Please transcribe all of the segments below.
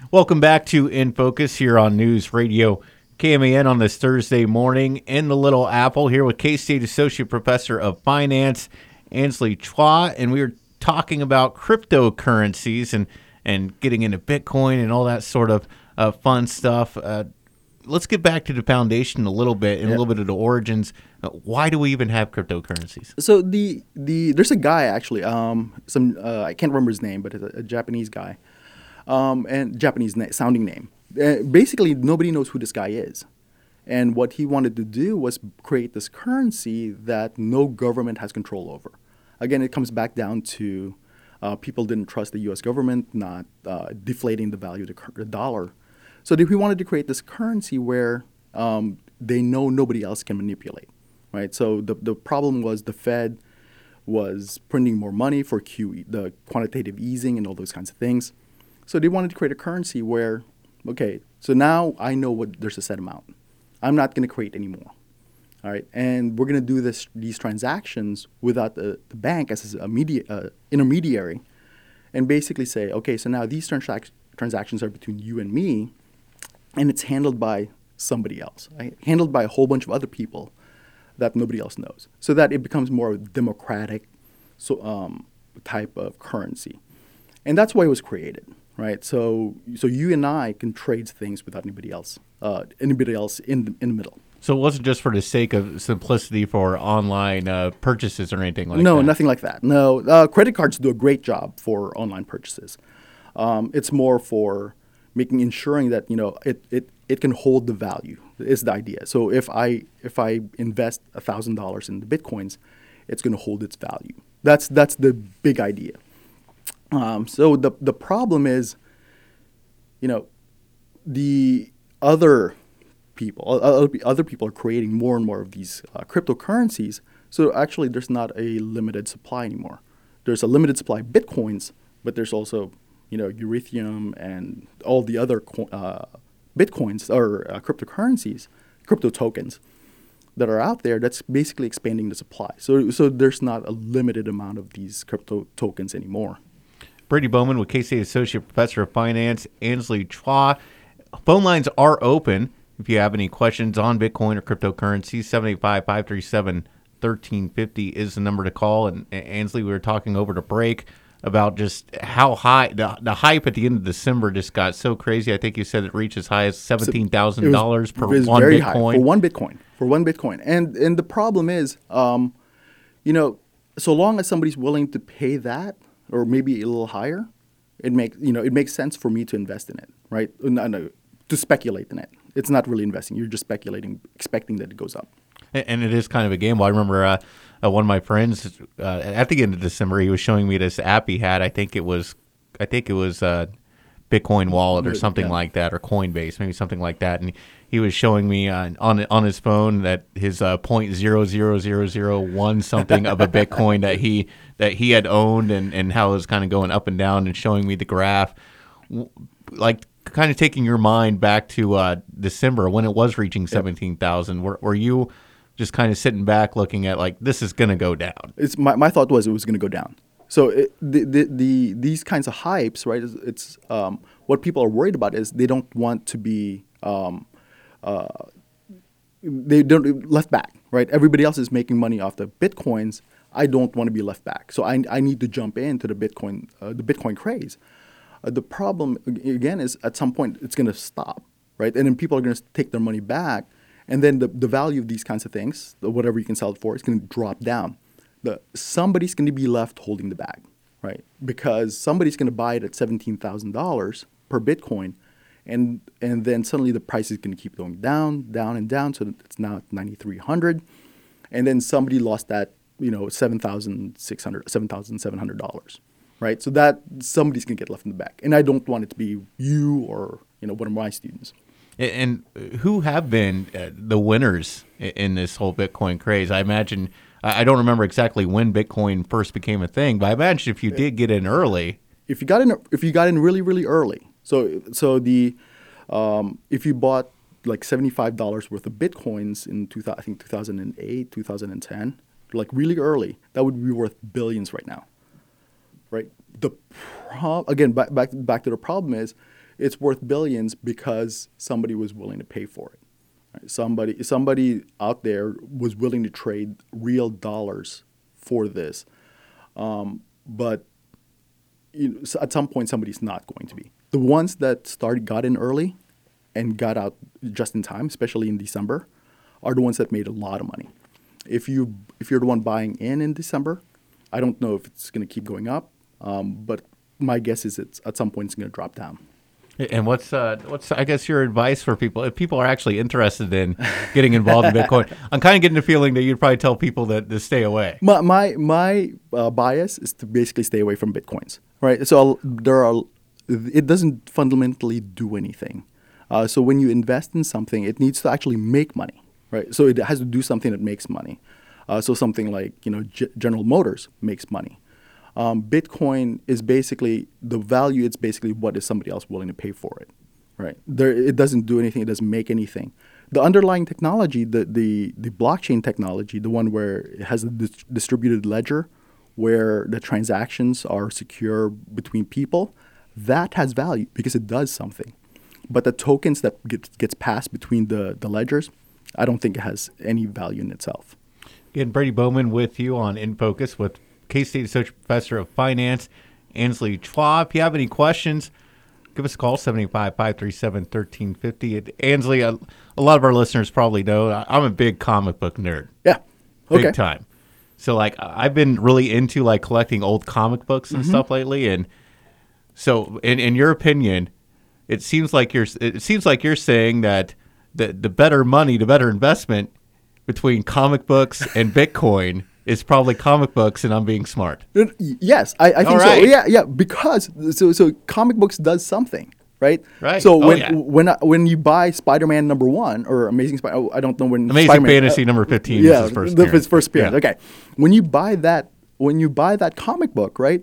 Welcome back to In Focus here on News Radio KMAN on this Thursday morning in the Little Apple here with K-State Associate Professor of Finance, Ansley Chua, and we were talking about cryptocurrencies and getting into Bitcoin and all that sort of fun stuff. Let's get back to the foundation a little bit and a little bit of the origins. Why do we even have cryptocurrencies? So there's a guy actually, I can't remember his name, but it's a Japanese guy, and Japanese sounding name. Basically, nobody knows who this guy is, and what he wanted to do was create this currency that no government has control over. Again, it comes back down to people didn't trust the U.S. government, not deflating the value of the dollar. So he wanted to create this currency where they know nobody else can manipulate, right? So the problem was the Fed was printing more money for QE, the quantitative easing and all those kinds of things. So they wanted to create a currency where, okay, so now I know there's a set amount. I'm not going to create any more, all right? And we're going to do these transactions without the bank as an intermediary, and basically say, okay, so now these transactions are between you and me, and it's handled by somebody else, right? Handled by a whole bunch of other people that nobody else knows, so that it becomes more of a democratic type of currency. And that's why it was created, right? So you and I can trade things without anybody else in the middle. So it wasn't just for the sake of simplicity for online purchases or anything like that? No, nothing like that. No, credit cards do a great job for online purchases. It's more for ensuring that it can hold the value is the idea. So if I invest $1,000 in the Bitcoins, it's going to hold its value. That's the big idea. So the problem is, the other people are creating more and more of these cryptocurrencies. So actually, there's not a limited supply anymore. There's a limited supply of Bitcoins, but there's also Ethereum and all the other Bitcoins or cryptocurrencies, crypto tokens that are out there. That's basically expanding the supply. So there's not a limited amount of these crypto tokens anymore. Brady Bowman with K-State Associate Professor of Finance, Ansley Chua. Phone lines are open if you have any questions on Bitcoin or cryptocurrency. 785-537-1350 is the number to call. And Ansley, we were talking over the break about just how high the hype at the end of December just got so crazy. I think you said it reached as high as $17,000 per one very Bitcoin. High for one Bitcoin. And the problem is, so long as somebody's willing to pay that or maybe a little higher, it makes sense for me to invest in it, right? No, to speculate in it. It's not really investing. You're just speculating, expecting that it goes up. And it is kind of a gamble. I remember one of my friends at the end of December, he was showing me this app he had. I think it was Bitcoin Wallet or something like that, or Coinbase, maybe something like that. And he was showing me on his phone that his 0.00001 something of a Bitcoin that he had owned, and how it was kind of going up and down, and showing me the graph, like kind of taking your mind back to December when it was reaching 17,000. Were you just kind of sitting back looking at like, this is going to go down? It's my thought was it was going to go down. So these kinds of hypes, right? It's what people are worried about is they don't want to be they don't left back, right? Everybody else is making money off the Bitcoins. I don't want to be left back, so I need to jump into the Bitcoin craze. The problem again is at some point it's going to stop, right? And then people are going to take their money back, and then the value of these kinds of things, whatever you can sell it for, is going to drop down. Somebody's going to be left holding the bag, right? Because somebody's going to buy it at $17,000 per Bitcoin, and then suddenly the price is going to keep going down, and down, so it's now at $9,300, and then somebody lost that, $7,700, right? So that somebody's going to get left in the back, and I don't want it to be you or one of my students. And who have been the winners in this whole Bitcoin craze? I imagine. I don't remember exactly when Bitcoin first became a thing, but I imagine if you did get in early, if you got in really, really early, so if you bought like $75 worth of Bitcoins in 2008, 2010, like really early, that would be worth billions right now, right? Again, back to the problem is It's worth billions because somebody was willing to pay for it. Right? Somebody out there was willing to trade real dollars for this. But so at some point, somebody's not going to be. The ones that got in early and got out just in time, especially in December, are the ones that made a lot of money. If you're the one buying in December, I don't know if it's going to keep going up, but my guess is it's at some point it's going to drop down. And what's I guess your advice for people if people are actually interested in getting involved in Bitcoin? I'm kind of getting the feeling that you'd probably tell people that to stay away. My bias is to basically stay away from Bitcoins, right? So it doesn't fundamentally do anything. So when you invest in something, it needs to actually make money, right? So it has to do something that makes money. So something like General Motors makes money. Bitcoin is basically the value. It's basically what is somebody else willing to pay for it, right? It doesn't do anything. It doesn't make anything. The underlying technology, the blockchain technology, the one where it has a distributed ledger, where the transactions are secure between people, that has value because it does something. But the tokens that gets passed between the ledgers, I don't think it has any value in itself. Again, Brady Bowman with you on In Focus with K-State Associate Professor of Finance, Ansley Chua. If you have any questions, give us a call, 785-537-1350. Ansley, a lot of our listeners probably know I'm a big comic book nerd. Yeah. Okay. Big time. So, I've been really into, collecting old comic books and stuff lately. And so, in your opinion, it seems like you're saying that the better money, the better investment between comic books and Bitcoin is probably comic books, and I'm being smart. Yes, I think so. Yeah, because so comic books does something, right? Right. So when you buy Spider-Man #1 or Amazing Spider, I don't know when Amazing Fantasy number 15 is his first appearance. His first appearance. Yeah. Okay, when you buy that comic book, right?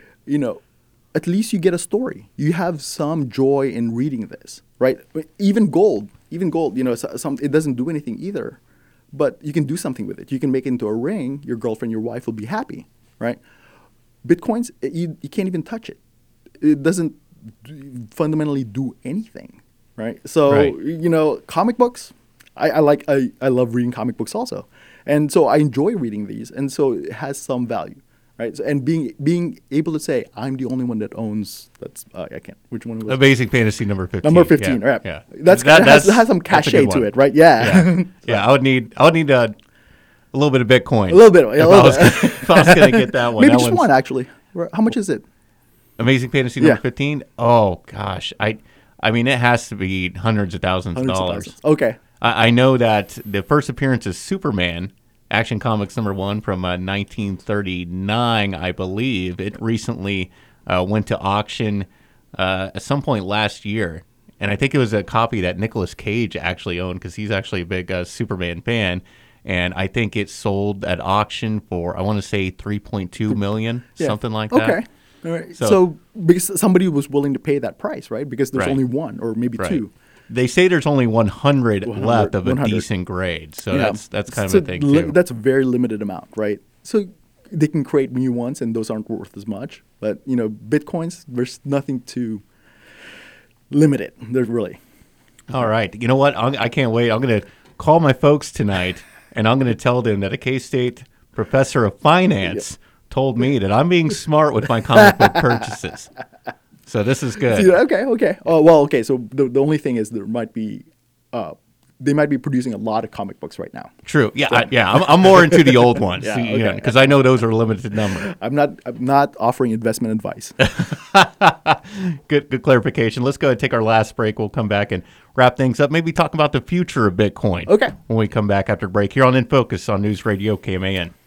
At least you get a story. You have some joy in reading this, right? Even gold, it doesn't do anything either. But you can do something with it. You can make it into a ring. Your girlfriend, your wife will be happy, right? Bitcoins, you can't even touch it. It doesn't fundamentally do anything, right? So, comic books, I love reading comic books also. And so I enjoy reading these. And so it has some value, right? So, and being able to say, I'm the only one that owns, I can't, which one was it? Amazing Fantasy number 15. Number 15, yeah. right. Yeah. That has some cachet to it, right? Yeah. Yeah, I would need a little bit of Bitcoin. A little bit. If I was going to get that one. Maybe just one, actually. How much is it? Amazing Fantasy number 15? Oh, gosh. I mean, it has to be hundreds of thousands of dollars. Okay. I know that the first appearance is Superman, Action Comics #1 from 1939, I believe. It recently went to auction at some point last year. And I think it was a copy that Nicolas Cage actually owned because he's actually a big Superman fan. And I think it sold at auction for, I want to say, $3.2 million, something like that. Okay. All right. So because somebody was willing to pay that price, right? Because there's only one or maybe two. They say there's only 100 left of a decent grade. So that's kind of a thing, too. That's a very limited amount, right? So they can create new ones, and those aren't worth as much. But, Bitcoins, there's nothing to limit it. There's really. All right. You know what? I can't wait. I'm going to call my folks tonight, and I'm going to tell them that a K-State professor of finance told me that I'm being smart with my comic book purchases. So this is good. Okay. Okay. So the only thing is they might be producing a lot of comic books right now. True. Yeah. So. I'm more into the old ones. Because I know those are a limited number. I'm not offering investment advice. Good clarification. Let's go ahead and take our last break. We'll come back and wrap things up. Maybe talk about the future of Bitcoin. Okay. When we come back after break here on In Focus on News Radio KMAN.